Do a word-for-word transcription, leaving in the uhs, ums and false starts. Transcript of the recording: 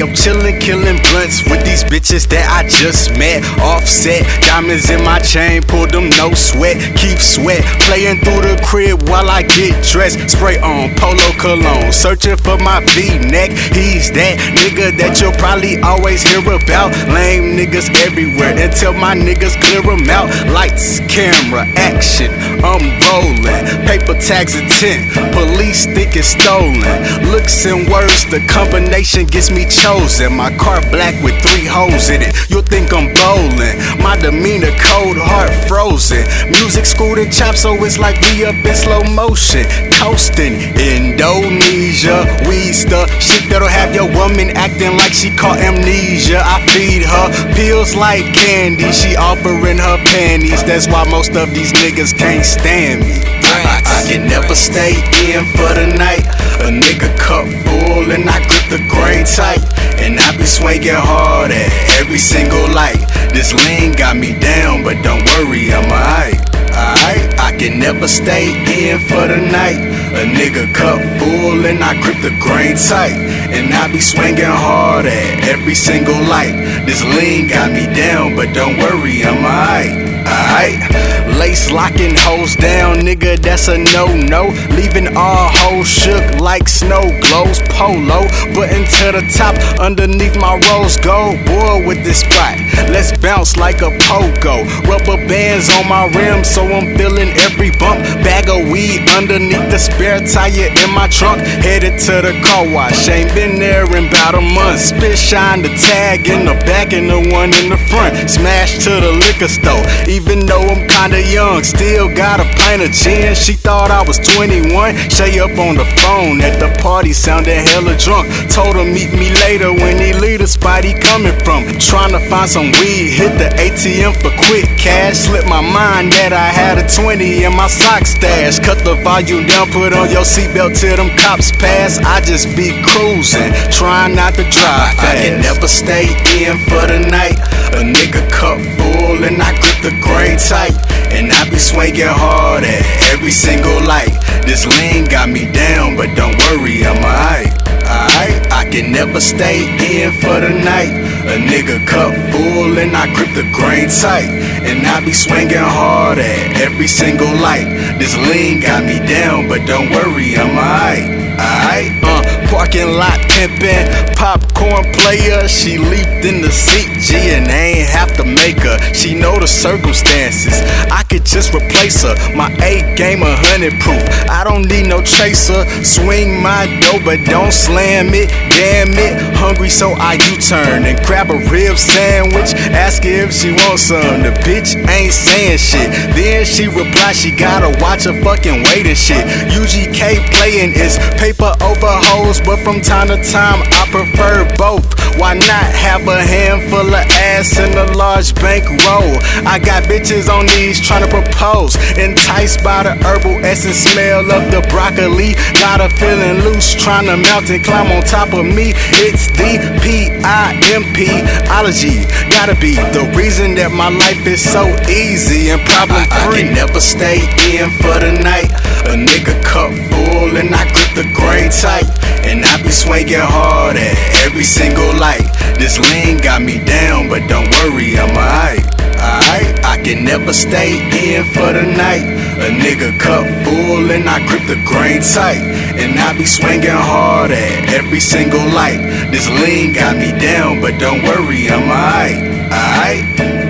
I'm chillin', killin' blunts with these bitches that I just met. Offset, diamonds in my chain, pull them no sweat. Keep sweat, playin' through the crib while I get dressed. Spray on polo cologne, searching for my V-neck. He's that nigga that you'll probably always hear about. Lame niggas everywhere until my niggas clear them out. Lights, camera, action, I'm rollin'. Paper tags and tint, police think it's stolen. Looks and words, the combination gets me chosen. My car black with three holes in it, you'll think I'm bowling. My demeanor cold, heart frozen. Music schooled and chopped, so it's like we up in slow motion. Toasting Indonesia, we's the shit that'll have your woman acting like she caught amnesia. I feed her pills like candy, she offering her panties. That's why most of these niggas can't stand me. I, I, I can never stay in for the night. A nigga cup full and I grip the grain tight, and I be swinging hard at every single light. This lean got me down, but don't worry, I'm alright. Alright, I can never stay in for the night. A nigga cup full and I grip the grain tight, and I be swinging hard at every single light. This lean got me down, but don't worry, I'm alright. Alright, lace locking hoes down, nigga, that's a no-no. Leaving all hoes shook like snow glows. Polo, button to the top, underneath my rose gold. Boy with this spot, let's bounce like a pogo. Rubber bands on my rims, so I'm feeling every bump. Bag of weed underneath the spare tire in my trunk. Headed to the car wash, ain't been there in about a month. Spit shine the tag in the back and the one in the front. Smash to the liquor store. Even though I'm kinda young, still got a pint of gin. She thought I was twenty-one. Shay up on the phone at the party, sounding hella drunk. Told her meet me later when he leave the spot he coming from. Tryna find some weed, hit the A T M for quick cash. Slipped my mind that I had a twenty in my sock stash. Cut the volume down, put on your seatbelt till them cops pass. I just be cruising, trying not to drive fast. I can never stay in for the night. A nigga cup full and I grip the grain tight, and I be swinging hard at every single light. This lean got me down, but don't worry, I'm alright. Alright, I can never stay in for the night. A nigga cup full and I grip the grain tight, and I be swinging hard at every single light. This lean got me down, but don't worry, I'm alright. Alright, uh, parking lot pimpin', popcorn player. She leaped in the seat, G, and I ain't have to make her. She know the circumstances, I could just replace her. My A game a hundred proof, I don't need no chaser. Swing my dough, but don't slam it, damn it. Hungry, so I U-turn and grab a rib sandwich. Ask her if she wants some, the bitch ain't saying shit. Then she reply she gotta watch her fucking weight and shit. U G K playin' is paper over hoes, but from time to time I prefer both. Why not have a handful of ass and a large bankroll? I got bitches on these tryna propose, enticed by the herbal essence smell of the broccoli. Got her feeling loose, tryna mount and climb on top of me. It's the P I M P ology. Gotta be the reason that my life is so easy and problem free. I, I can never stay in for the night. A nigga cup full and I grip the grain tight, and I be swinging hard at every single light. This lean got me down, but don't worry, I'm alright. Alright, I can never stay in for the night. A nigga cup full and I grip the grain tight, and I be swinging hard at every single light. This lean got me down, but don't worry, I'm alright. Alright.